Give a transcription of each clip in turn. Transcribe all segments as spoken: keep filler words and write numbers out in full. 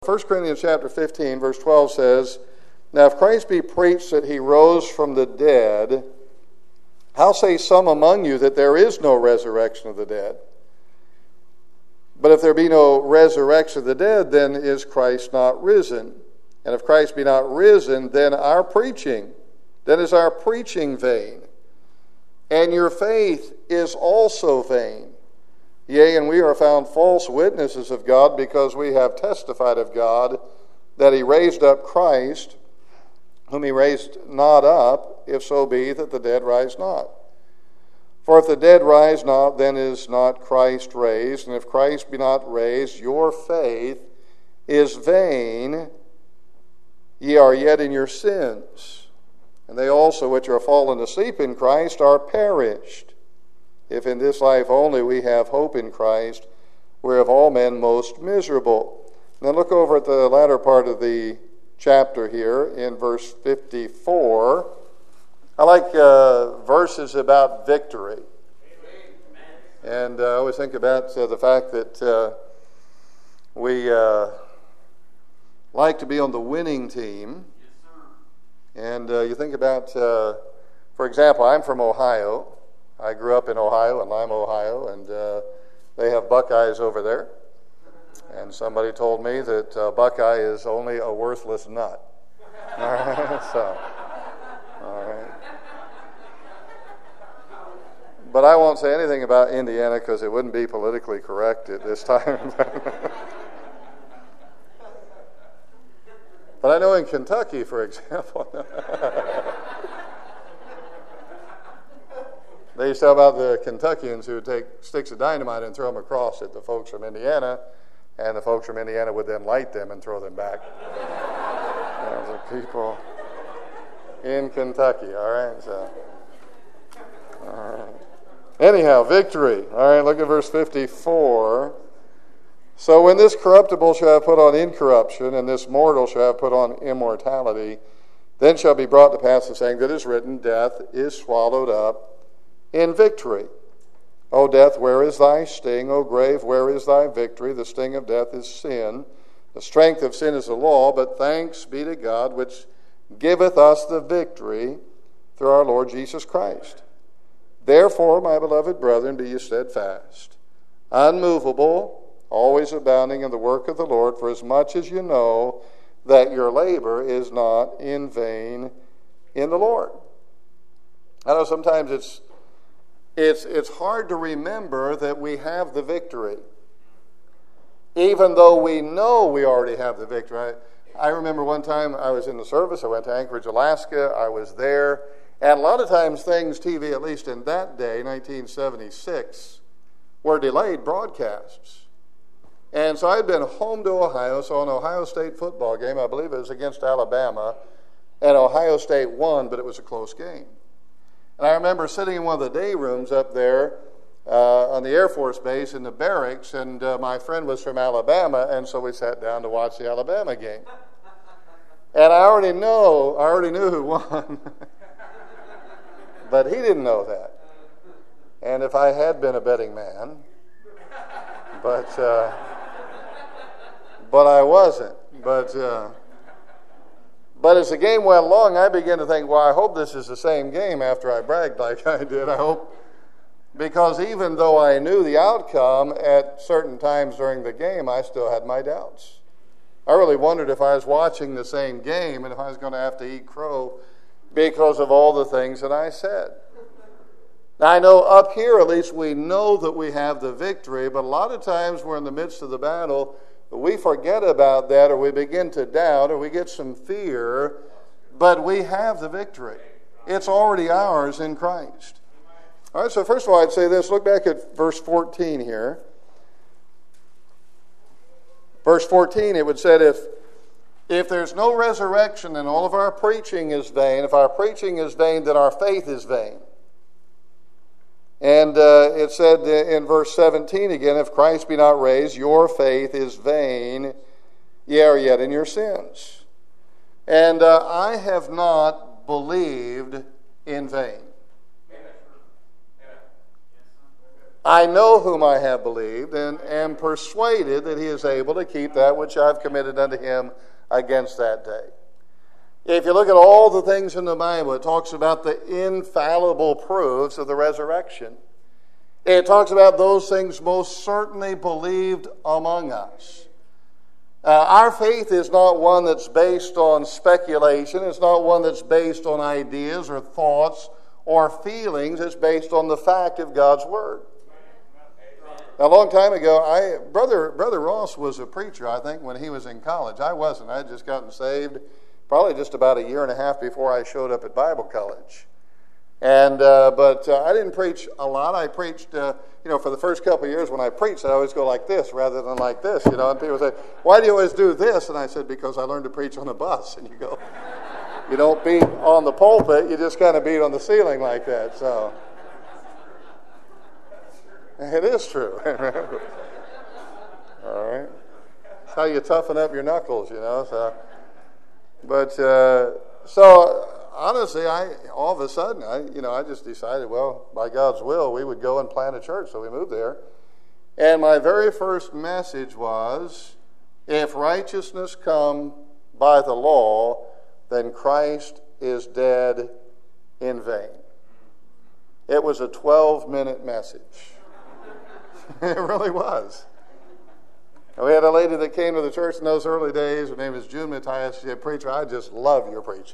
First Corinthians chapter fifteen, verse twelve says, "Now if Christ be preached that he rose from the dead, how say some among you that there is no resurrection of the dead? But if there be no resurrection of the dead, then is Christ not risen? And if Christ be not risen, then our preaching, then is our preaching vain. And your faith is also vain. Yea, and we are found false witnesses of God, because we have testified of God that he raised up Christ, whom he raised not up, if so be that the dead rise not. For if the dead rise not, then is not Christ raised. And if Christ be not raised, your faith is vain. Ye are yet in your sins. And they also which are fallen asleep in Christ are perished. If in this life only we have hope in Christ, we're of all men most miserable." Now look over at the latter part of the chapter here in verse fifty-four. I like uh, verses about victory. And uh, I always think about uh, the fact that uh, we uh, like to be on the winning team. And uh, you think about, uh, for example, I'm from Ohio. I grew up in Ohio, in Lima, Ohio, and uh, they have Buckeyes over there. And somebody told me that uh, Buckeye is only a worthless nut. All right, so, all right. But I won't say anything about Indiana because it wouldn't be politically correct at this time. But I know in Kentucky, for example, they used to tell about the Kentuckians who would take sticks of dynamite and throw them across at the folks from Indiana, and the folks from Indiana would then light them and throw them back. Those are people in Kentucky, all right? So, all right. Anyhow, victory. All right, look at verse fifty-four. "So when this corruptible shall have put on incorruption, and this mortal shall have put on immortality, then shall be brought to pass the saying that is written, Death is swallowed up in victory. O death, where is thy sting? O grave, where is thy victory? The sting of death is sin. The strength of sin is the law, but thanks be to God, which giveth us the victory through our Lord Jesus Christ. Therefore, my beloved brethren, be ye steadfast, unmovable, always abounding in the work of the Lord, for as much as you know that your labor is not in vain in the Lord." I know sometimes it's It's it's hard to remember that we have the victory, even though we know we already have the victory. I, I remember one time I was in the service. I went to Anchorage, Alaska. I was there. And a lot of times things, T V, at least in that day, nineteen seventy-six, were delayed broadcasts. And so I'd been home to Ohio, so an Ohio State football game, I believe it was against Alabama, and Ohio State won, but it was a close game. And I remember sitting in one of the day rooms up there uh, on the Air Force Base in the barracks, and uh, my friend was from Alabama, and so we sat down to watch the Alabama game. And I already know, I already knew who won, but he didn't know that. And if I had been a betting man, but uh, but I wasn't. But. Uh, But as the game went along, I began to think, well, I hope this is the same game after I bragged like I did. I hope, because even though I knew the outcome at certain times during the game, I still had my doubts. I really wondered if I was watching the same game and if I was going to have to eat crow because of all the things that I said. Now, I know up here, at least, we know that we have the victory, but a lot of times we're in the midst of the battle, we forget about that, or we begin to doubt, or we get some fear, but we have the victory. It's already ours in Christ. All right, so first of all, I'd say this. Look back at verse fourteen here. Verse fourteen, it would say, if, if there's no resurrection, then all of our preaching is vain. If our preaching is vain, then our faith is vain. And uh, it said in verse seventeen again, if Christ be not raised, your faith is vain, ye are yet in your sins. And uh, I have not believed in vain. I know whom I have believed, and am persuaded that he is able to keep that which I have committed unto him against that day. If you look at all the things in the Bible, it talks about the infallible proofs of the resurrection. It talks about those things most certainly believed among us. Uh, our faith is not one that's based on speculation. It's not one that's based on ideas or thoughts or feelings. It's based on the fact of God's Word. Now, a long time ago, I brother Brother Ross was a preacher, I think, when he was in college. I wasn't. I had just gotten saved probably just about a year and a half before I showed up at Bible college. And uh, but uh, I didn't preach a lot. I preached, uh, you know, for the first couple of years when I preached, I always go like this rather than like this, you know. And people say, "Why do you always do this?" And I said, "Because I learned to preach on a bus." And you go, you don't beat on the pulpit, you just kind of beat on the ceiling like that. So it is true. All right, that's how you toughen up your knuckles, you know. So, but uh, so. Honestly, I all of a sudden, I you know, I just decided, well, by God's will, we would go and plant a church. So we moved there. And my very first message was, if righteousness come by the law, then Christ is dead in vain. It was a twelve-minute message. It really was. And we had a lady that came to the church in those early days. Her name was June Matthias. She said, "Preacher, I just love your preaching."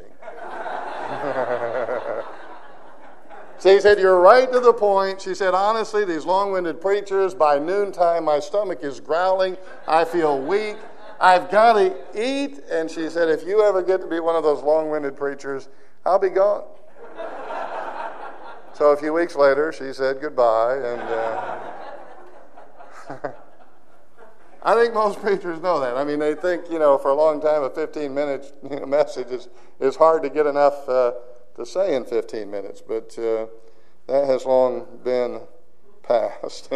So he said, "You're right to the point." She said, "Honestly, these long-winded preachers, by noontime, my stomach is growling. I feel weak. I've got to eat." And she said, "If you ever get to be one of those long-winded preachers, I'll be gone." So a few weeks later, she said goodbye. And uh, I think most preachers know that. I mean, they think, you know, for a long time, a fifteen-minute you know, message is, is hard to get enough uh, to say in fifteen minutes, but uh, that has long been past.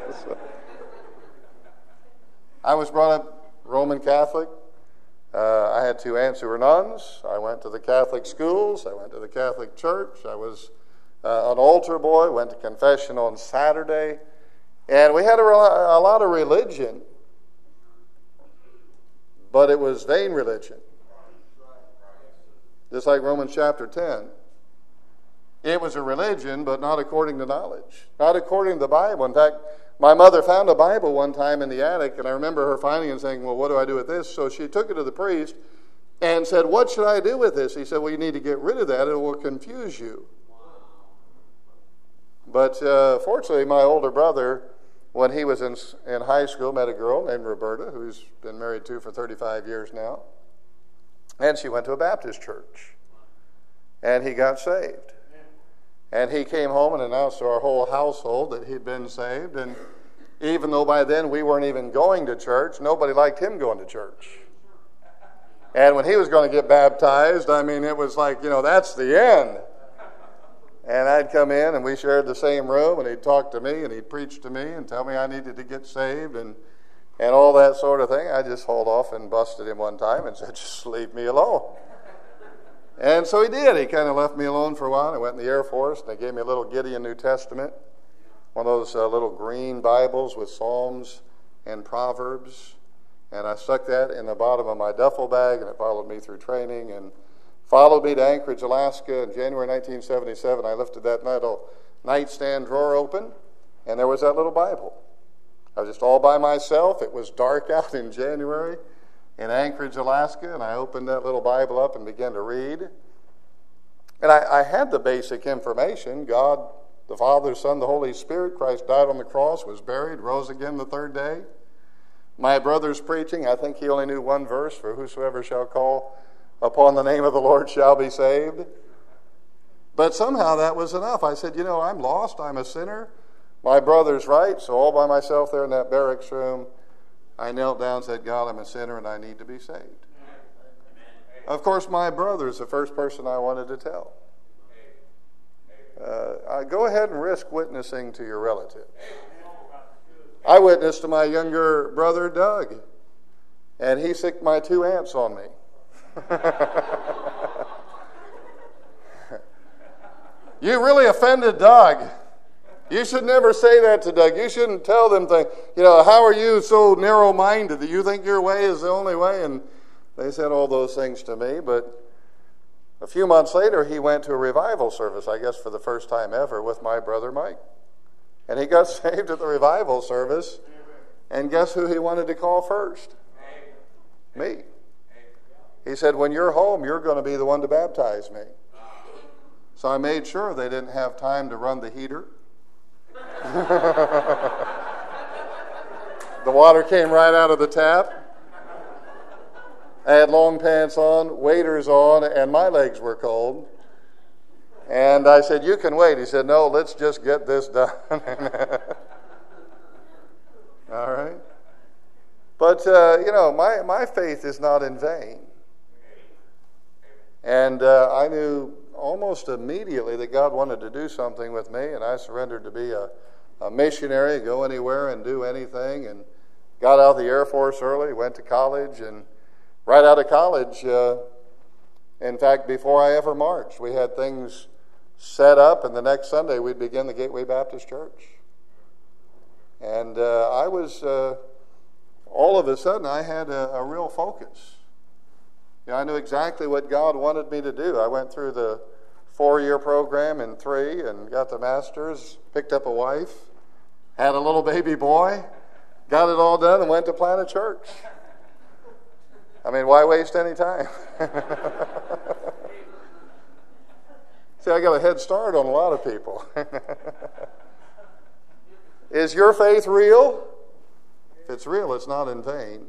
I was brought up Roman Catholic. Uh, I had two aunts who were nuns. I went to the Catholic schools. I went to the Catholic church. I was uh, an altar boy, went to confession on Saturday. And we had a, a lot of religion, but it was vain religion. Just like Romans chapter ten. It was a religion, but not according to knowledge. Not according to the Bible. In fact, my mother found a Bible one time in the attic, and I remember her finding it and saying, "Well, what do I do with this?" So she took it to the priest and said, "What should I do with this?" He said, "Well, you need to get rid of that. It will confuse you." But uh, fortunately, my older brother, when he was in, in high school, met a girl named Roberta, who's been married to for thirty-five years now. And she went to a Baptist church. And he got saved. And he came home and announced to our whole household that he'd been saved. And even though by then we weren't even going to church, nobody liked him going to church. And when he was going to get baptized, I mean, it was like, you know, that's the end. And I'd come in and we shared the same room, and he'd talk to me and he'd preach to me and tell me I needed to get saved and and all that sort of thing. I just hauled off and busted him one time and said, "Just leave me alone." And so he did. He kind of left me alone for a while. I went in the Air Force, and they gave me a little Gideon New Testament, one of those uh, little green Bibles with Psalms and Proverbs. And I stuck that in the bottom of my duffel bag, and it followed me through training and followed me to Anchorage, Alaska. In January nineteen seventy-seven, I lifted that little nightstand drawer open, and there was that little Bible. I was just all by myself. It was dark out in January in Anchorage, Alaska, and I opened that little Bible up and began to read. And I, I had the basic information. God, the Father, Son, the Holy Spirit. Christ died on the cross, was buried, rose again the third day. My brother's preaching, I think he only knew one verse, "For whosoever shall call upon the name of the Lord shall be saved." But somehow that was enough. I said, you know, I'm lost, I'm a sinner. My brother's right, so all by myself there in that barracks room, I knelt down and said, "God, I'm a sinner and I need to be saved." Of course, my brother's the first person I wanted to tell. Uh, go ahead and risk witnessing to your relatives. I witnessed to my younger brother, Doug, and he sicked my two aunts on me. "You really offended Doug." You should never say that to Doug. You shouldn't tell them things. You know, how are you so narrow-minded that you think your way is the only way? And they said all those things to me. But a few months later, he went to a revival service, I guess for the first time ever, with my brother Mike. And he got saved at the revival service. And guess who he wanted to call first? Me. He said, when you're home, you're going to be the one to baptize me. So I made sure they didn't have time to run the heater. The water came right out of the tap. I had long pants on, waders on, and my legs were cold. And I said, you can wait. He said, no, let's just get this done. All right. But, uh, you know, my, my faith is not in vain. And uh, I knew almost immediately that God wanted to do something with me, and I surrendered to be a, a missionary, go anywhere and do anything, and got out of the Air Force early, went to college, and right out of college, uh, in fact, before I ever marched, we had things set up, and the next Sunday we'd begin the Gateway Baptist Church. And uh, I was, uh, all of a sudden, I had a, a real focus. You know, I knew exactly what God wanted me to do. I went through the four-year program in three and got the master's, picked up a wife, had a little baby boy, got it all done, and went to plant a church. I mean, why waste any time? See, I got a head start on a lot of people. Is your faith real? If it's real, it's not in vain.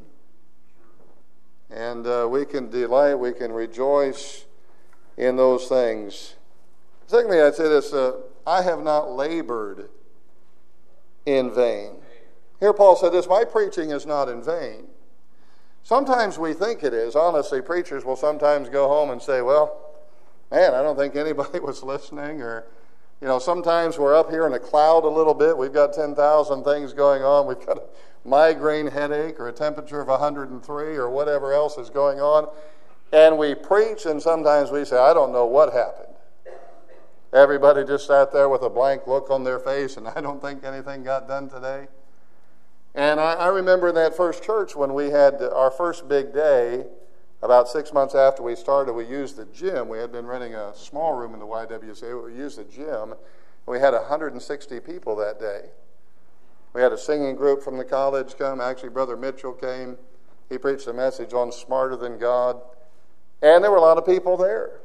And uh, we can delight, we can rejoice in those things. Secondly, I'd say this, uh, I have not labored in vain. Here Paul said this, my preaching is not in vain. Sometimes we think it is. Honestly, preachers will sometimes go home and say, well, man, I don't think anybody was listening. Or, you know, sometimes we're up here in a cloud a little bit. We've got ten thousand things going on. We've got a migraine headache or a temperature of one hundred three or whatever else is going on. And we preach, and sometimes we say, I don't know what happened. Everybody just sat there with a blank look on their face, and I don't think anything got done today. And I, I remember in that first church when we had our first big day, about six months after we started, we used the gym. We had been renting a small room in the Y W C A. We used the gym. We had one hundred sixty people that day. We had a singing group from the college come. Actually, Brother Mitchell came. He preached a message on Smarter Than God. And there were a lot of people there.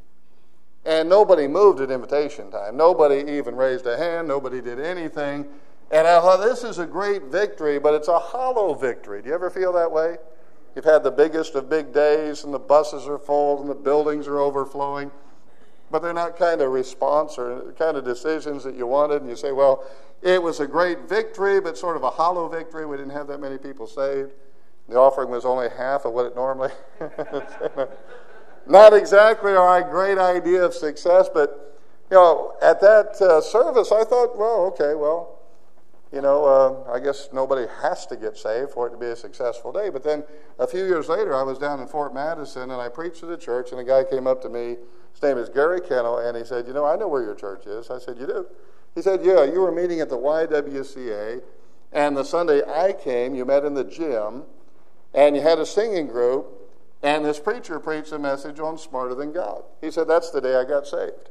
And nobody moved at invitation time. Nobody even raised a hand. Nobody did anything. And I thought, this is a great victory, but it's a hollow victory. Do you ever feel that way? You've had the biggest of big days, and the buses are full, and the buildings are overflowing, but they're not kind of response or kind of decisions that you wanted, and you say, well, it was a great victory, but sort of a hollow victory. We didn't have that many people saved. The offering was only half of what it normally is. Not exactly our great idea of success, but, you know, at that uh, service, I thought, well, okay, well, you know, uh, I guess nobody has to get saved for it to be a successful day. But then a few years later, I was down in Fort Madison, and I preached to the church, and a guy came up to me. His name is Gary Kennel, and he said, you know, I know where your church is. I said, you do? He said, yeah, you were meeting at the Y W C A, and the Sunday I came, you met in the gym, and you had a singing group, and this preacher preached a message on Smarter Than God. He said, that's the day I got saved.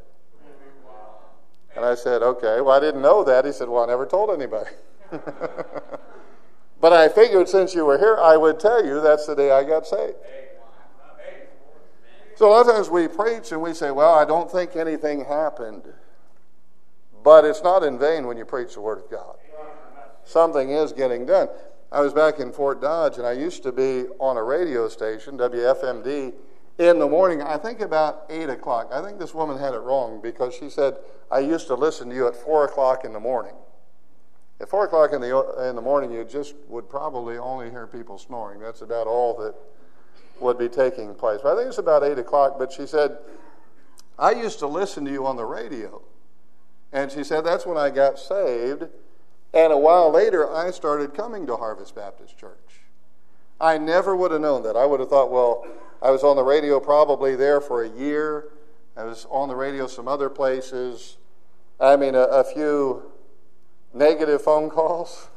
And I said, okay, well, I didn't know that. He said, well, I never told anybody. But I figured since you were here, I would tell you that's the day I got saved. So a lot of times we preach and we say, well, I don't think anything happened. But it's not in vain when you preach the Word of God. Something is getting done. I was back in Fort Dodge, and I used to be on a radio station, W F M D, in the morning, I think about eight o'clock. I think this woman had it wrong because she said, I used to listen to you at four o'clock in the morning. At four o'clock in the in the morning, you just would probably only hear people snoring. That's about all that would be taking place. But I think it's about eight o'clock, but she said, I used to listen to you on the radio. And she said, that's when I got saved. And a while later, I started coming to Harvest Baptist Church. I never would have known that. I would have thought, well, I was on the radio probably there for a year. I was on the radio some other places. I mean, a, a few negative phone calls,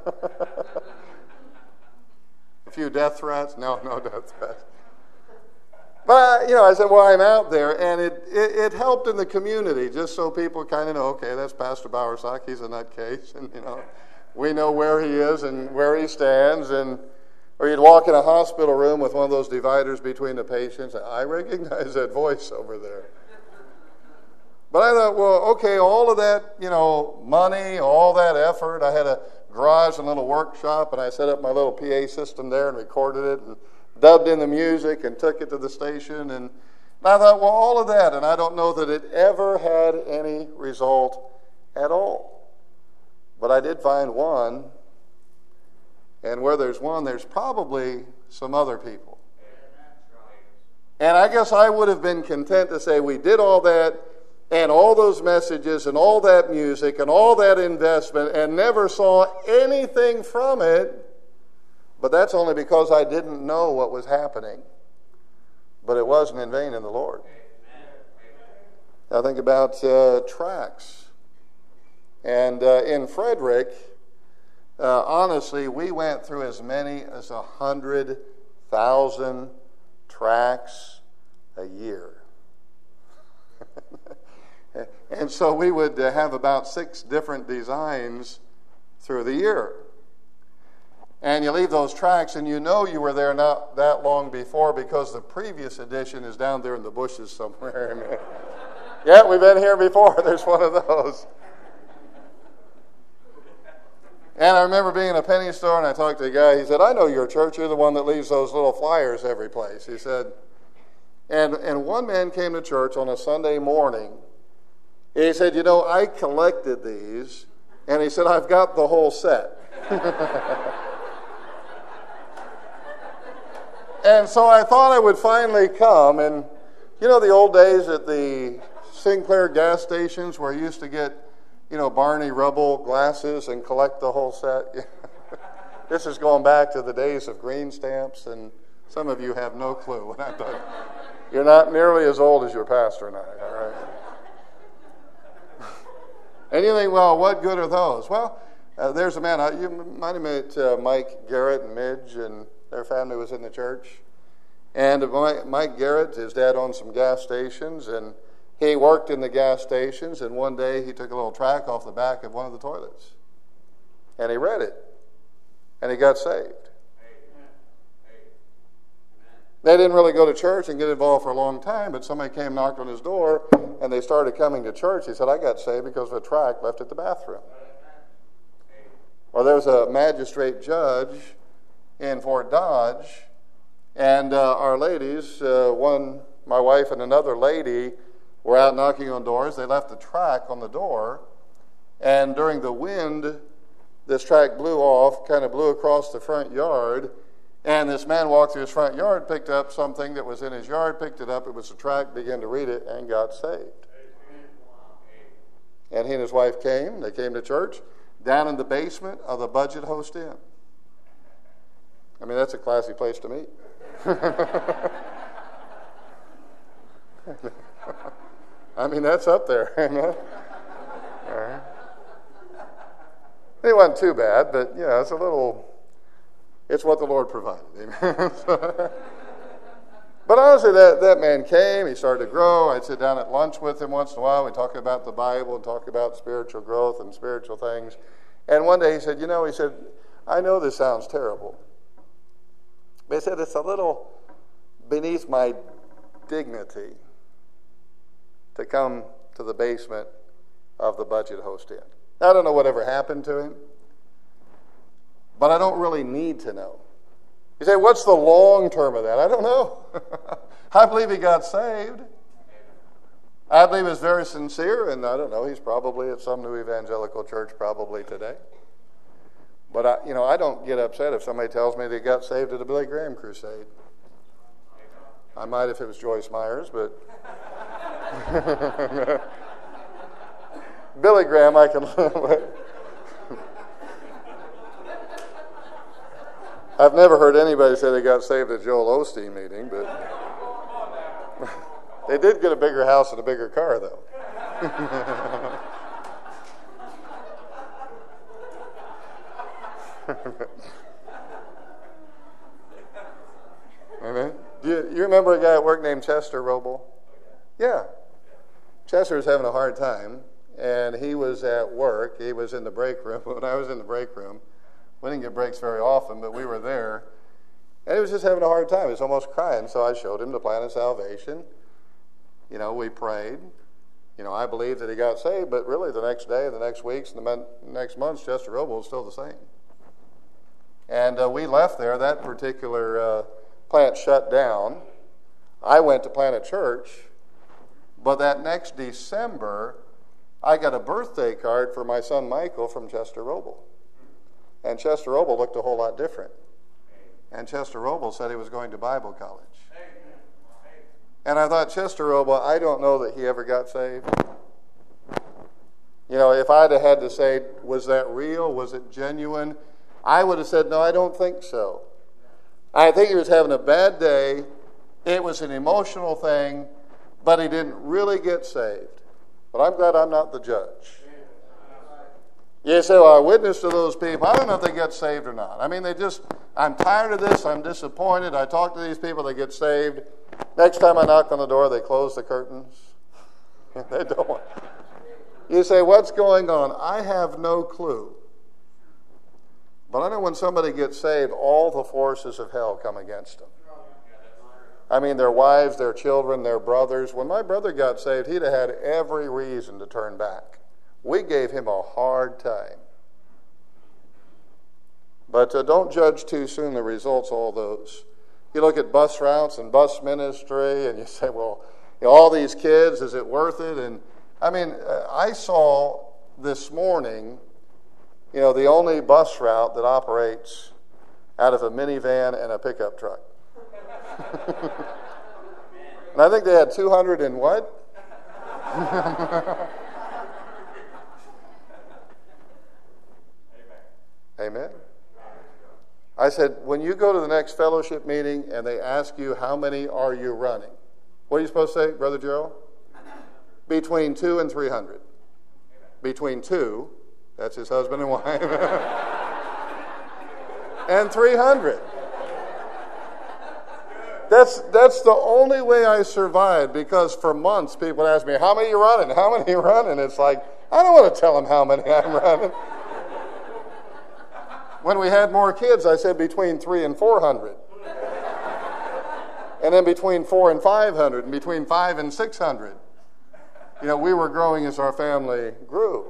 a few death threats. No, no death threats. But, I, you know, I said, well, I'm out there, and it, it, it helped in the community, just so people kind of know, okay, that's Pastor Bowersock, he's a nutcase, and, you know, we know where he is and where he stands, and or you'd walk in a hospital room with one of those dividers between the patients, and I recognize that voice over there. But I thought, well, okay, all of that, you know, money, all that effort, I had a garage and a little workshop, and I set up my little P A system there and recorded it, and dubbed in the music and took it to the station. And I thought, well, all of that, and I don't know that it ever had any result at all. But I did find one, and where there's one, there's probably some other people. And I guess I would have been content to say we did all that, and all those messages, and all that music, and all that investment, and never saw anything from it. But that's only because I didn't know what was happening. But it wasn't in vain in the Lord. Now think about uh, tracts. And uh, in Frederick, uh, honestly, we went through as many as a hundred thousand tracts a year. And so we would uh, have about six different designs through the year. And you leave those tracts, and you know you were there not that long before because the previous edition is down there in the bushes somewhere. Yeah, we've been here before. There's one of those. And I remember being in a penny store, and I talked to a guy. He said, I know your church. You're the one that leaves those little flyers every place. He said, and, and one man came to church on a Sunday morning. He said, you know, I collected these. And he said, I've got the whole set. And so I thought I would finally come, and you know the old days at the Sinclair gas stations where you used to get, you know, Barney Rubble glasses and collect the whole set? This is going back to the days of green stamps, and some of you have no clue what I'm talking about. You're not nearly as old as your pastor and I, all right? And you think, well, what good are those? Well, uh, there's a man, uh, you might have met uh, Mike Garrett and Midge, and their family was in the church. And Mike Garrett, his dad owned some gas stations, and he worked in the gas stations, and one day he took a little tract off the back of one of the toilets. And he read it. And he got saved. They didn't really go to church and get involved for a long time, but somebody came, knocked on his door, and they started coming to church. He said, I got saved because of a tract left at the bathroom. Or there was a magistrate judge in Fort Dodge, and uh, our ladies, uh, one, my wife and another lady, were out knocking on doors. They left a tract on the door, and during the wind, this tract blew off, kind of blew across the front yard, and this man walked through his front yard, picked up something that was in his yard, picked it up, it was a tract, began to read it, and got saved. And he and his wife came, they came to church, down in the basement of the Budget Host Inn. I mean, that's a classy place to meet. I mean, that's up there. All right. It wasn't too bad, but, you know, it's a little, it's what the Lord provided. Amen. But honestly, that, that man came, he started to grow. I'd sit down at lunch with him once in a while. We'd talk about the Bible and talk about spiritual growth and spiritual things. And one day he said, you know, he said, I know this sounds terrible. But he said, it's a little beneath my dignity to come to the basement of the Budget Host Inn. I don't know whatever happened to him, but I don't really need to know. You say, what's the long term of that? I don't know. I believe he got saved. I believe he's very sincere, and I don't know, he's probably at some new evangelical church probably today. But, I, you know, I don't get upset if somebody tells me they got saved at a Billy Graham crusade. I might if it was Joyce Myers, but Billy Graham I can I've never heard anybody say they got saved at Joel Osteen meeting, but they did get a bigger house and a bigger car, though. Amen. Do you, you remember a guy at work named Chester Roble? Yeah. Chester was having a hard time, and he was at work. He was in the break room. When I was in the break room, we didn't get breaks very often, but we were there, and he was just having a hard time. He was almost crying, so I showed him the plan of salvation. You know, we prayed. You know, I believe that he got saved, but really the next day, the next weeks, and the mon- next months, Chester Roble was still the same. And uh, we left there. That particular uh, plant shut down. I went to plant a church, but that next December, I got a birthday card for my son Michael from Chester Roble. And Chester Roble looked a whole lot different. And Chester Roble said he was going to Bible college. And I thought, Chester Roble, I don't know that he ever got saved. You know, if I'd have had to say, was that real? Was it genuine? I would have said, no, I don't think so. I think he was having a bad day. It was an emotional thing, but he didn't really get saved. But I'm glad I'm not the judge. You say, well, I witnessed to those people. I don't know if they get saved or not. I mean, they just, I'm tired of this. I'm disappointed. I talk to these people. They get saved. Next time I knock on the door, they close the curtains. They don't want. You say, what's going on? I have no clue. But I know when somebody gets saved, all the forces of hell come against them. I mean, their wives, their children, their brothers. When my brother got saved, he'd have had every reason to turn back. We gave him a hard time. But uh, don't judge too soon the results of all those. You look at bus routes and bus ministry, and you say, well, you know, all these kids, is it worth it? And I mean, uh, I saw this morning, you know, the only bus route that operates out of a minivan and a pickup truck. And I think they had two hundred and what? Amen. I said, when you go to the next fellowship meeting and they ask you how many are you running, what are you supposed to say, Brother Gerald? Between two and three hundred. Between two, that's his husband and wife, and three hundred. That's that's the only way I survived, because for months people would ask me, how many are you running? How many are you running? It's like, I don't want to tell them how many I'm running. When we had more kids, I said between three and four hundred. And then between four and five hundred, and between five and six hundred. You know, we were growing as our family grew.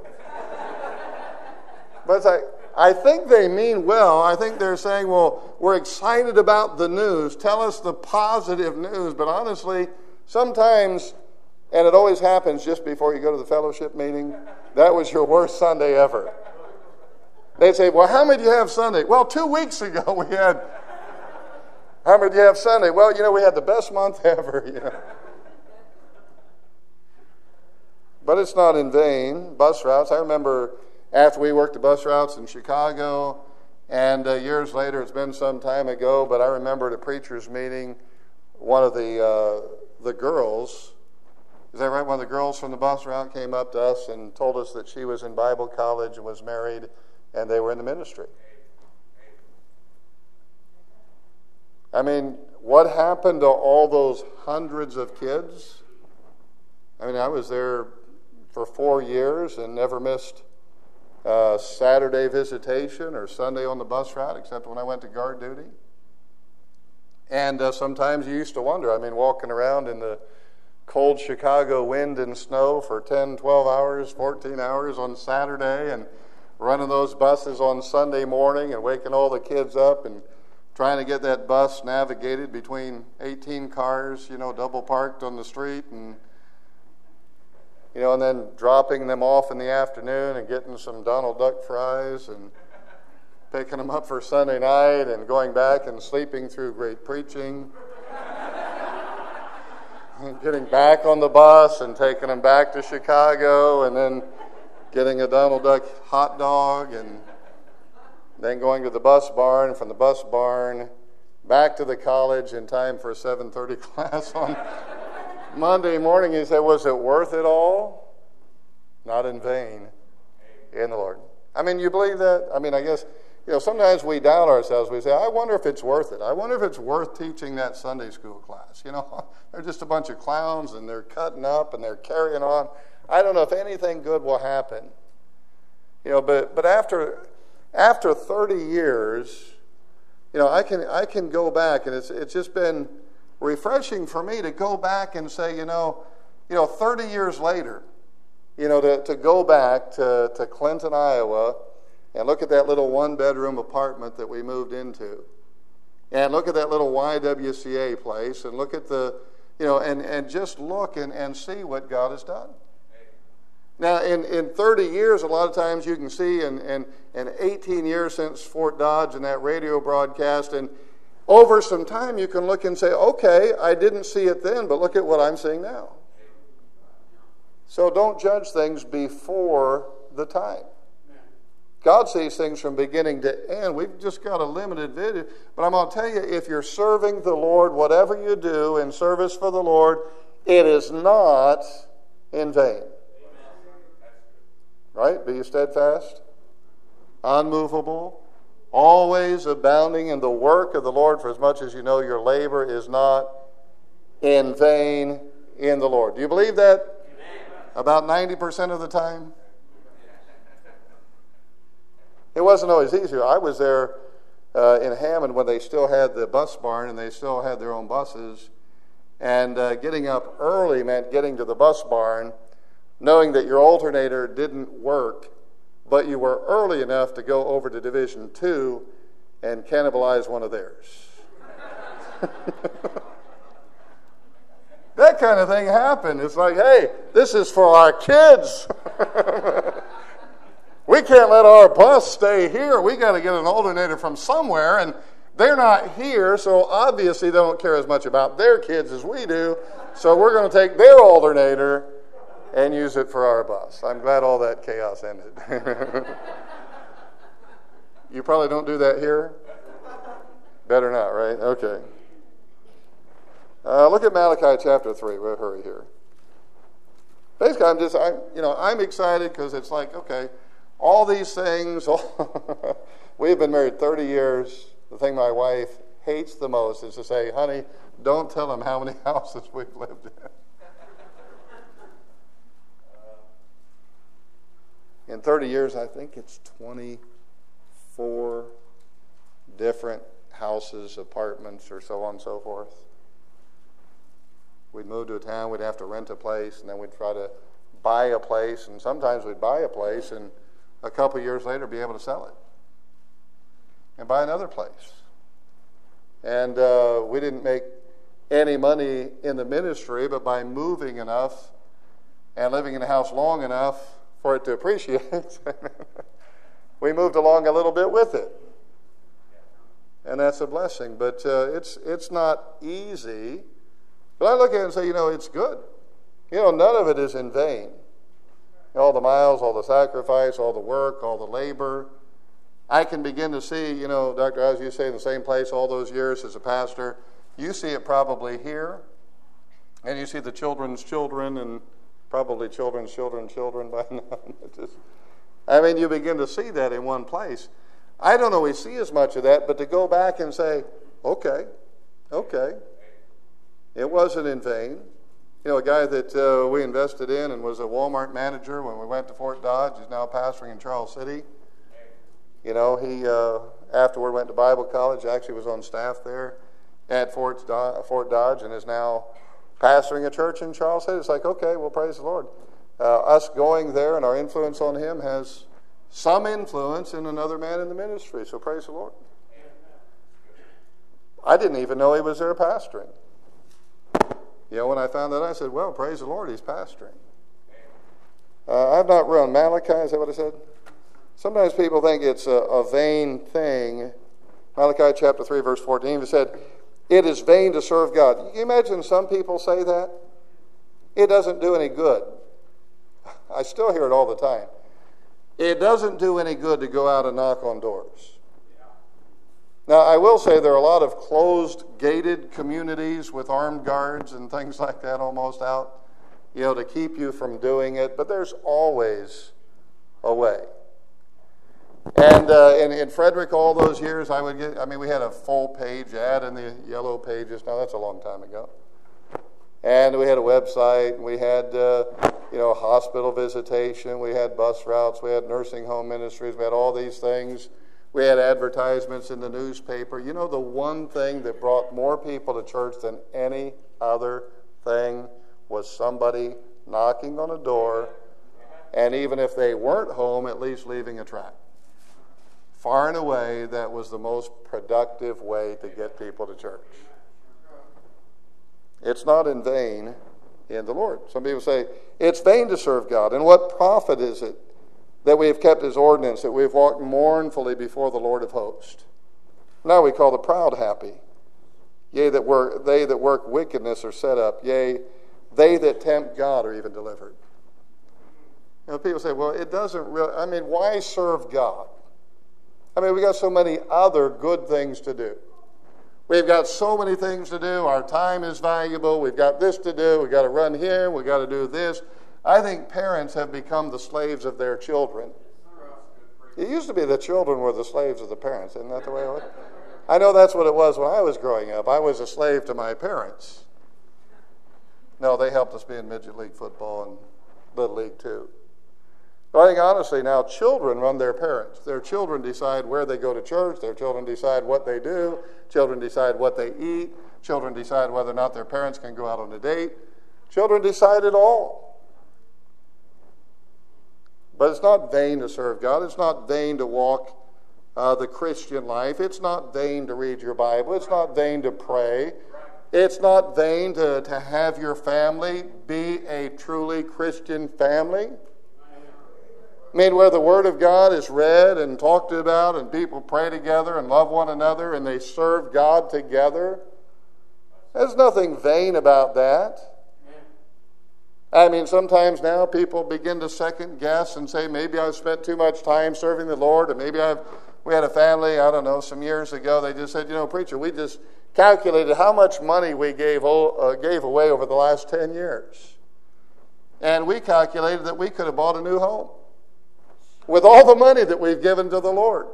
But it's like, I think they mean well. I think they're saying, well, we're excited about the news. Tell us the positive news. But honestly, sometimes, and it always happens just before you go to the fellowship meeting, that was your worst Sunday ever. They'd say, well, how many do you have Sunday? Well, two weeks ago we had, how many do you have Sunday? Well, you know, we had the best month ever, you know. But it's not in vain. Bus routes, I remember after we worked the bus routes in Chicago, and uh, years later, it's been some time ago, but I remember at a preacher's meeting, one of the uh, the girls, is that right? One of the girls from the bus route came up to us and told us that she was in Bible college and was married, and they were in the ministry. I mean, what happened to all those hundreds of kids? I mean, I was there for four years and never missed uh, Saturday visitation or Sunday on the bus route, except when I went to guard duty. And uh, sometimes you used to wonder, I mean, walking around in the cold Chicago wind and snow for ten, twelve hours, fourteen hours on Saturday, and running those buses on Sunday morning and waking all the kids up and trying to get that bus navigated between eighteen cars, you know, double parked on the street, and you know, and then dropping them off in the afternoon and getting some Donald Duck fries and picking them up for Sunday night and going back and sleeping through great preaching. And getting back on the bus and taking them back to Chicago, and then getting a Donald Duck hot dog, and then going to the bus barn, and from the bus barn back to the college in time for a seven thirty class on Monday morning. You say, was it worth it all? Not in vain in the Lord. I mean, you believe that? I mean, I guess you know, sometimes we doubt ourselves. We say, I wonder if it's worth it. I wonder if it's worth teaching that Sunday school class. You know, they're just a bunch of clowns, and they're cutting up, and they're carrying on. I don't know if anything good will happen. You know, but but after after thirty years, you know, I can I can go back, and it's it's just been refreshing for me to go back and say, you know, you know, thirty years later, you know, to, to go back to, to Clinton, Iowa, and look at that little one-bedroom apartment that we moved into, and look at that little Y W C A place, and look at the, you know, and, and just look and, and see what God has done. Now, in, in thirty years, a lot of times you can see, in, in, in eighteen years since Fort Dodge and that radio broadcast, and over some time you can look and say, okay, I didn't see it then, but look at what I'm seeing now. So don't judge things before the time. God sees things from beginning to end. We've just got a limited video. But I'm going to tell you, if you're serving the Lord, whatever you do in service for the Lord, it is not in vain. Right? Be steadfast, unmovable, always abounding in the work of the Lord, for as much as you know your labor is not in vain in the Lord. Do you believe that? Amen. About ninety percent of the time? It wasn't always easy. I was there uh, in Hammond when they still had the bus barn and they still had their own buses. And uh, getting up early meant getting to the bus barn, knowing that your alternator didn't work, but you were early enough to go over to Division Two and cannibalize one of theirs. That kind of thing happened. It's like, hey, this is for our kids. We can't let our bus stay here. We got to get an alternator from somewhere, and they're not here, so obviously they don't care as much about their kids as we do. So we're going to take their alternator and use it for our bus. I'm glad all that chaos ended. You probably don't do that here? Better not, right? Okay. Uh, look at Malachi chapter three. We'll hurry here. Basically, I'm just, I'm, you know, I'm excited because it's like, okay, all these things. All we've been married thirty years. The thing my wife hates the most is to say, honey, don't tell them how many houses we've lived in. In thirty years, I think it's twenty-four different houses, apartments, or so on and so forth. We'd move to a town, we'd have to rent a place, and then we'd try to buy a place, and sometimes we'd buy a place and a couple of years later be able to sell it and buy another place. And uh, we didn't make any money in the ministry, but by moving enough and living in a house long enough for it to appreciate, we moved along a little bit with it. And that's a blessing. But uh, it's it's not easy. But I look at it and say, you know, it's good. You know, none of it is in vain. All the miles, all the sacrifice, all the work, all the labor. I can begin to see, you know, Doctor Oz, you say in the same place all those years as a pastor. You see it probably here. And you see the children's children and probably children's children's children by now. Just, I mean, you begin to see that in one place. I don't always see as much of that, but to go back and say, okay, okay, it wasn't in vain. You know, a guy that uh, we invested in and was a Walmart manager when we went to Fort Dodge is now pastoring in Charles City. You know, he uh, afterward went to Bible college, actually was on staff there at Fort Dodge, Fort Dodge and is now pastoring a church in Charles City. It's like, okay, well, praise the Lord. Uh, us going there and our influence on him has some influence in another man in the ministry, so praise the Lord. I didn't even know he was there pastoring. You know, when I found that, I said, well, praise the Lord, he's pastoring. Uh, I've not run Malachi, is that what I said? Sometimes people think it's a, a vain thing. Malachi chapter three, verse fourteen, it said, it is vain to serve God. Can you imagine some people say that? It doesn't do any good. I still hear it all the time. It doesn't do any good to go out and knock on doors. Now, I will say there are a lot of closed, gated communities with armed guards and things like that almost out, you know, to keep you from doing it. But there's always a way. And uh, in, in Frederick, all those years, I would get, I mean, we had a full page ad in the yellow pages. Now, that's a long time ago. And we had a website. We had, uh, you know, hospital visitation. We had bus routes. We had nursing home ministries. We had all these things. We had advertisements in the newspaper. You know, the one thing that brought more people to church than any other thing was somebody knocking on a door, and even if they weren't home, at least leaving a tract. Far and away, that was the most productive way to get people to church. It's not in vain in the Lord. Some people say, it's vain to serve God. And what profit is it that we have kept his ordinance, that we have walked mournfully before the Lord of hosts? Now we call the proud happy. Yea, that work, they that work wickedness are set up. Yea, they that tempt God are even delivered. You know, people say, well, it doesn't really, I mean, why serve God? I mean, we got so many other good things to do. We've got so many things to do. Our time is valuable. We've got this to do. We've got to run here. We've got to do this. I think parents have become the slaves of their children. It used to be the children were the slaves of the parents. Isn't that the way it was? I know that's what it was when I was growing up. I was a slave to my parents. No, they helped us be in midget league football and little league too. But I think honestly now children run their parents. Their children decide where they go to church. Their children decide what they do. Children decide what they eat. Children decide whether or not their parents can go out on a date. Children decide it all. But it's not vain to serve God. It's not vain to walk uh, the Christian life. It's not vain to read your Bible. It's not vain to pray. It's not vain to, to have your family be a truly Christian family. I mean, where the Word of God is read and talked about and people pray together and love one another and they serve God together. There's nothing vain about that. I mean, sometimes now people begin to second guess and say, maybe I've spent too much time serving the Lord, or maybe I've, we had a family, I don't know, some years ago, they just said, you know, preacher, we just calculated how much money we gave, uh, gave away over the last ten years. And we calculated that we could have bought a new home with all the money that we've given to the Lord.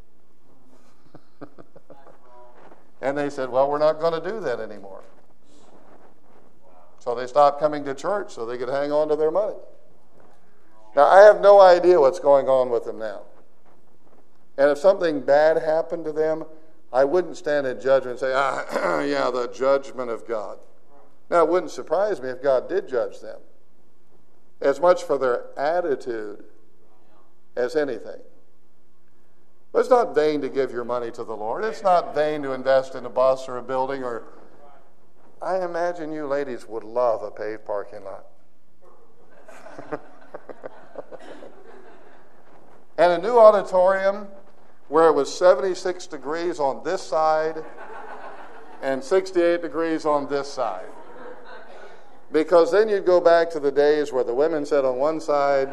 And they said, well, we're not going to do that anymore. So they stopped coming to church so they could hang on to their money. Now, I have no idea what's going on with them now. And if something bad happened to them, I wouldn't stand in judgment and say, ah, yeah, the judgment of God. Now, it wouldn't surprise me if God did judge them, as much for their attitude as anything. But it's not vain to give your money to the Lord. It's not vain to invest in a bus or a building. Or I imagine you ladies would love a paved parking lot. And a new auditorium where it was seventy-six degrees on this side and sixty-eight degrees on this side. Because then you'd go back to the days where the women sat on one side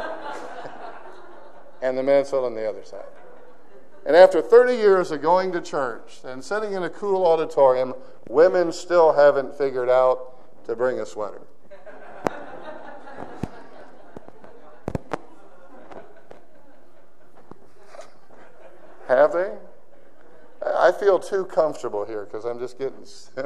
and the men sat on the other side. And after thirty years of going to church and sitting in a cool auditorium, women still haven't figured out to bring a sweater. Have they? I feel too comfortable here because I'm just getting silly.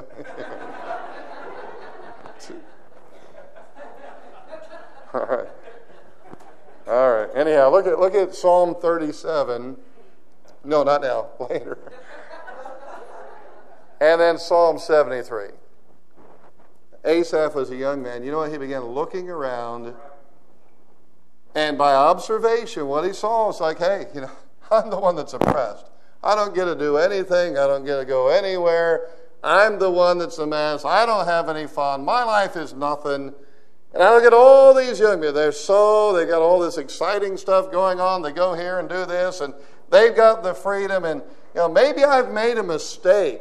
All right. All right. Anyhow, look at look at Psalm thirty-seven. No, not now. Later. And then Psalm seventy-three. Asaph was a young man. You know what? He began looking around, and by observation, what he saw was like, hey, you know, I'm the one that's oppressed. I don't get to do anything. I don't get to go anywhere. I'm the one that's a mess. I don't have any fun. My life is nothing. And I look at all these young men. They're so, they got all this exciting stuff going on. They go here and do this, and they've got the freedom. And, you know, maybe I've made a mistake.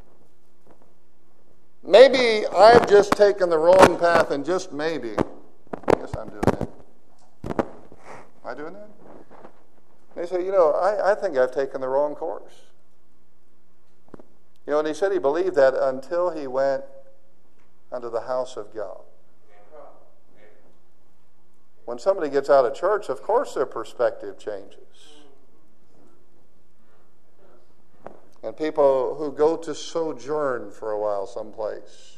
Maybe I've just taken the wrong path, and just maybe, I guess I'm doing it. Am I doing that? They say, you know, I, I think I've taken the wrong course. You know, and he said he believed that until he went unto the house of God. When somebody gets out of church, of course their perspective changes. and people who go to sojourn for a while someplace.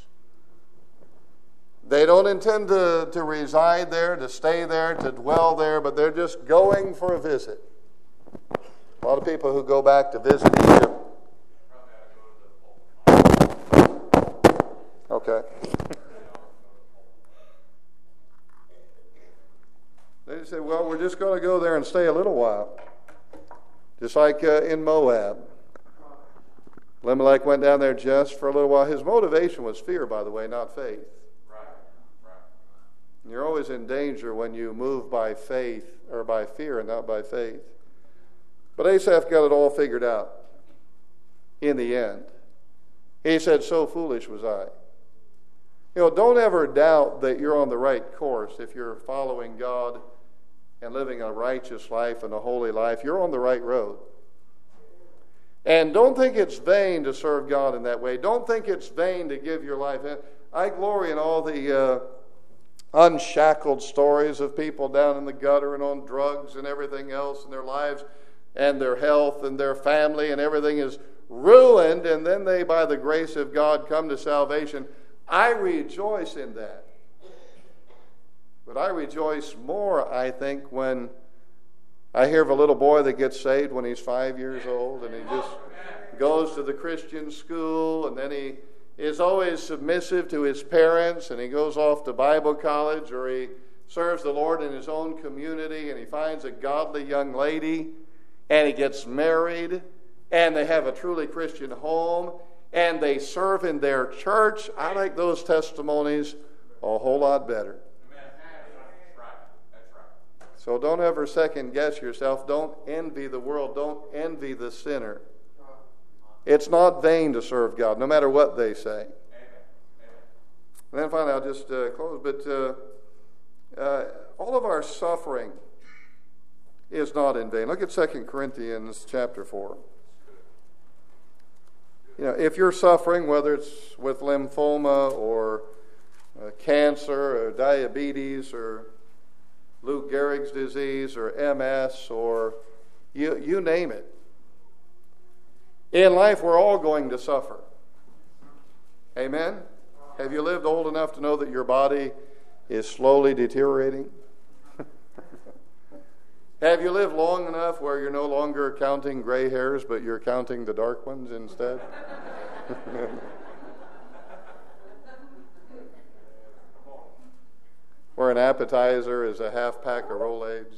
They don't intend to, to reside there, to stay there, to dwell there, but they're just going for a visit. A lot of people who go back to visit Egypt. Okay. They just say, well, we're just going to go there and stay a little while. Just like uh, in Moab. Elimelech went down there just for a little while. His motivation was fear, by the way, not faith. Right. Right. You're always in danger when you move by faith or by fear and not by faith. But Asaph got it all figured out in the end. He said, so foolish was I. You know, don't ever doubt that you're on the right course if you're following God and living a righteous life and a holy life. You're on the right road. And don't think it's vain to serve God in that way. Don't think it's vain to give your life. I glory in all the uh, unshackled stories of people down in the gutter and on drugs and everything else, and their lives and their health and their family and everything is ruined, and then they, by the grace of God, come to salvation. I rejoice in that. But I rejoice more, I think, when I hear of a little boy that gets saved when he's five years old, and he just goes to the Christian school, and then he is always submissive to his parents, and he goes off to Bible college, or he serves the Lord in his own community, and he finds a godly young lady, and he gets married, and they have a truly Christian home, and they serve in their church. I like those testimonies a whole lot better. So don't ever second guess yourself. Don't envy the world. Don't envy the sinner. It's not vain to serve God, no matter what they say. And then finally, I'll just uh, close. But uh, uh, all of our suffering is not in vain. Look at Second Corinthians chapter four. You know, if you're suffering, whether it's with lymphoma or uh, cancer or diabetes or Lou Gehrig's disease or M S or you, you name it. In life, we're all going to suffer. Amen? Have you lived old enough to know that your body is slowly deteriorating? Have you lived long enough where you're no longer counting gray hairs, but you're counting the dark ones instead? Where an appetizer is a half pack of Rolaids.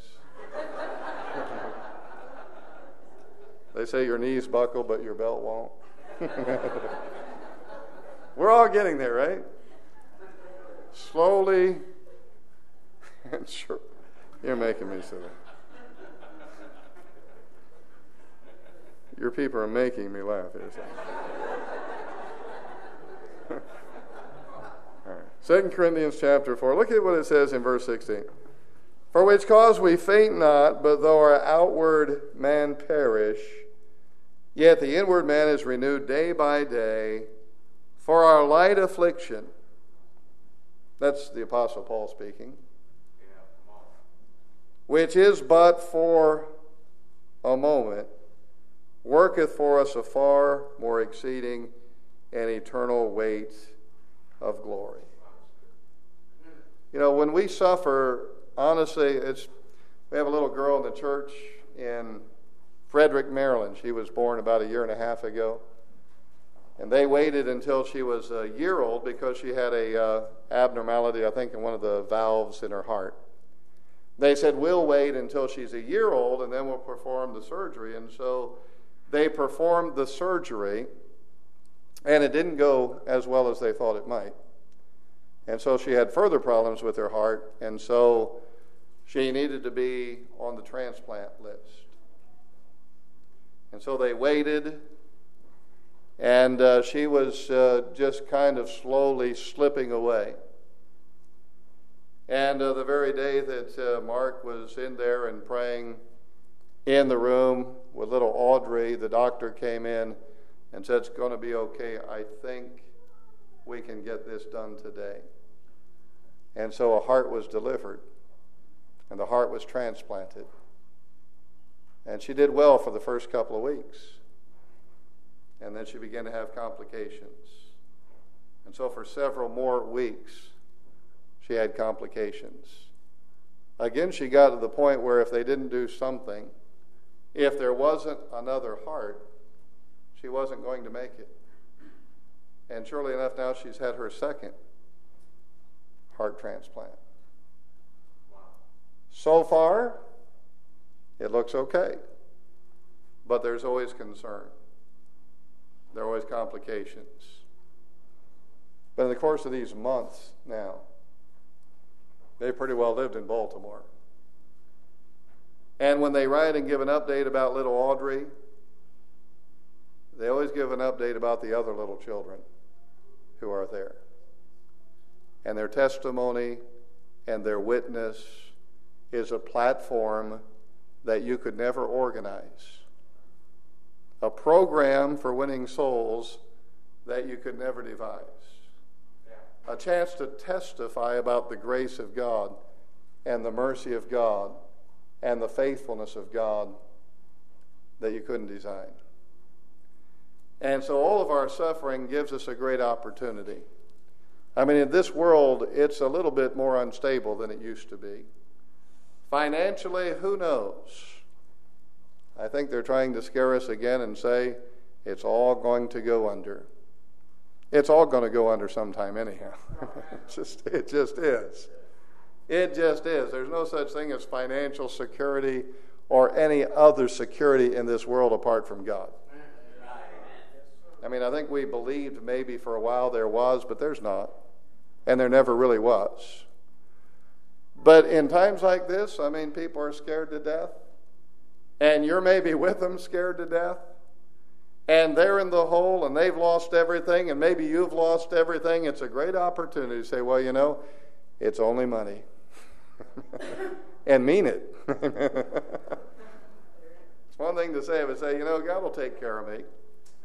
They say your knees buckle, but your belt won't. We're all getting there, right? Slowly and sure. You're making me silly. Your people are making me laugh. All right. Second Corinthians chapter four. Look at what it says in verse sixteen. For which cause we faint not, but though our outward man perish, yet the inward man is renewed day by day. For our light affliction, that's the Apostle Paul speaking, which is but for a moment, worketh for us a far more exceeding and eternal weight of glory. You know, when we suffer, honestly, it's we have a little girl in the church in Frederick, Maryland. She was born about a year and a half ago. And they waited until she was a year old because she had a uh, abnormality, I think, in one of the valves in her heart. They said, we'll wait until she's a year old and then we'll perform the surgery. And so they performed the surgery, and it didn't go as well as they thought it might. And so she had further problems with her heart, and so she needed to be on the transplant list. And so they waited, and uh, she was uh, just kind of slowly slipping away. And uh, the very day that uh, Mark was in there and praying in the room with little Audrey, the doctor came in and said, it's going to be okay. I think we can get this done today. And so a heart was delivered, and the heart was transplanted. And she did well for the first couple of weeks. And then she began to have complications. And so for several more weeks, she had complications. Again, she got to the point where if they didn't do something, if there wasn't another heart, she wasn't going to make it. And surely enough, now she's had her second heart transplant. Wow. So far, it looks okay. But there's always concern. There are always complications. But in the course of these months now, they pretty well lived in Baltimore. And when they write and give an update about little Audrey, they always give an update about the other little children who are there. And their testimony and their witness is a platform that you could never organize. A program for winning souls that you could never devise. A chance to testify about the grace of God and the mercy of God and the faithfulness of God that you couldn't design. And so all of our suffering gives us a great opportunity. I mean, in this world, it's a little bit more unstable than it used to be. Financially, who knows? I think they're trying to scare us again and say it's all going to go under. It's all going to go under sometime anyhow. It's just, it just is. It just is. There's no such thing as financial security or any other security in this world apart from God. I mean, I think we believed maybe for a while there was, but there's not. And there never really was. But in times like this, I mean, people are scared to death. And you're maybe with them scared to death. And they're in the hole and they've lost everything, and maybe you've lost everything. It's a great opportunity to say, well, you know, it's only money. And mean it. It's one thing to say, but say, you know, God will take care of me.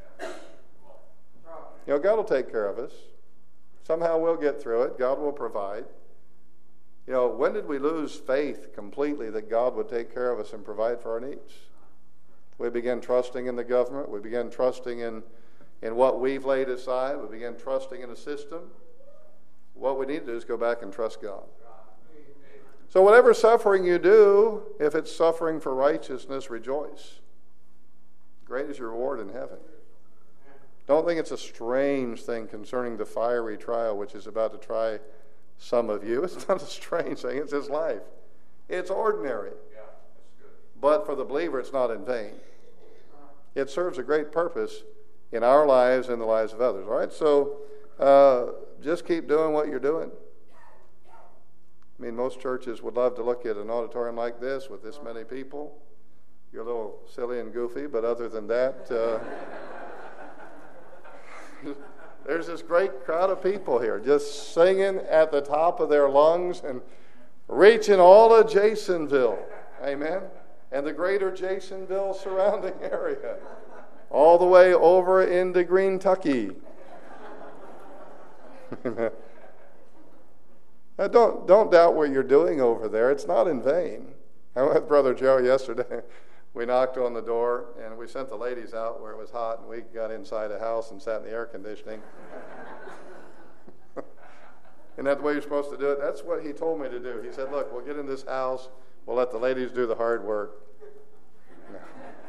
You know, God will take care of us. Somehow we'll get through it. God will provide. You know, when did we lose faith completely that God would take care of us and provide for our needs? We began trusting in the government. We began trusting in, in what we've laid aside. We began trusting in a system. What we need to do is go back and trust God. So whatever suffering you do, if it's suffering for righteousness, rejoice. Great is your reward in heaven. Don't think it's a strange thing concerning the fiery trial which is about to try some of you. It's not a strange thing. It's his life. It's ordinary. But for the believer, it's not in vain. It serves a great purpose in our lives and the lives of others. All right, so uh, just keep doing what you're doing. I mean, most churches would love to look at an auditorium like this with this many people. You're a little silly and goofy, but other than that, uh, there's this great crowd of people here just singing at the top of their lungs and reaching all of Jasonville. Amen. And the greater Jasonville surrounding area, all the way over into Green-tucky. Now don't, don't doubt what you're doing over there. It's not in vain. I went with Brother Joe yesterday. We knocked on the door, and we sent the ladies out where it was hot, and we got inside the house and sat in the air conditioning. Isn't that the way you're supposed to do it? That's what he told me to do. He said, look, we'll get in this house. We'll let the ladies do the hard work. No.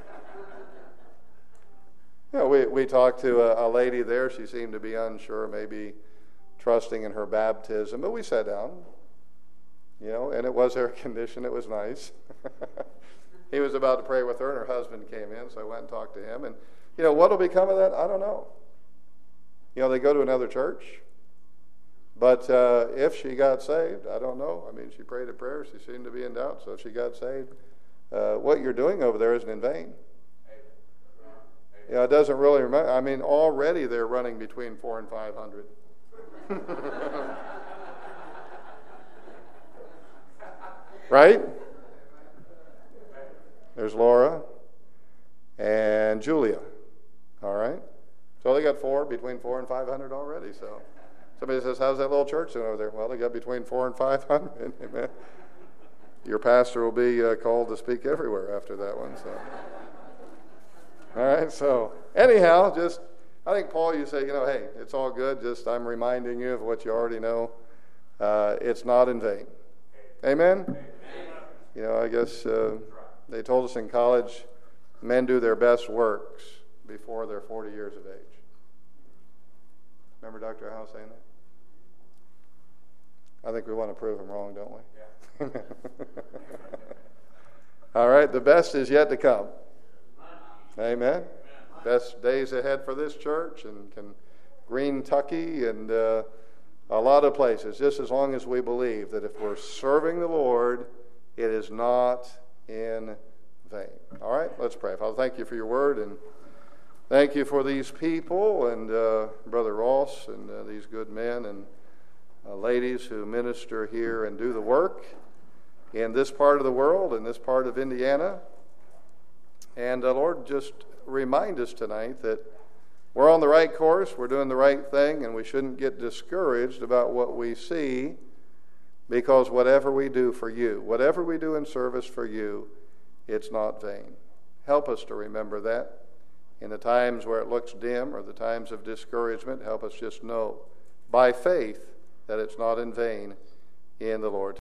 You know, we, we talked to a, a lady there. She seemed to be unsure, maybe trusting in her baptism. But we sat down, you know, and it was air conditioned. It was nice. He was about to pray with her, and her husband came in, so I went and talked to him. And, you know, what will become of that? I don't know. You know, they go to another church. But uh, if she got saved, I don't know. I mean, she prayed a prayer. She seemed to be in doubt. So if she got saved, uh, what you're doing over there isn't in vain. You know, it doesn't really remember. I mean, already they're running between four and five hundred. Right? There's Laura and Julia. All right? So they got four, between four and five hundred already. So somebody says, how's that little church doing over there? Well, they got between four and five hundred. Amen. Your pastor will be uh, called to speak everywhere after that one. So, All right, so anyhow, just, I think, Paul, you say, you know, hey, it's all good. Just I'm reminding you of what you already know. Uh, it's not in vain. Amen? Amen? You know, I guess uh, they told us in college, men do their best works before they're forty years of age. Remember Doctor Howe saying that? I think we want to prove him wrong, don't we? Yeah. All right, the best is yet to come. Amen. Best days ahead for this church and can Green Tucky and uh, a lot of places, just as long as we believe that if we're serving the Lord, it is not in vain. All right, let's pray. Father, thank you for your word, and thank you for these people and uh, Brother Ross and uh, these good men and uh, ladies who minister here and do the work in this part of the world, in this part of Indiana. And uh, Lord, just remind us tonight that we're on the right course, we're doing the right thing, and we shouldn't get discouraged about what we see, because whatever we do for you, whatever we do in service for you, it's not vain. Help us to remember that. In the times where it looks dim or the times of discouragement, help us just know by faith that it's not in vain in the Lord.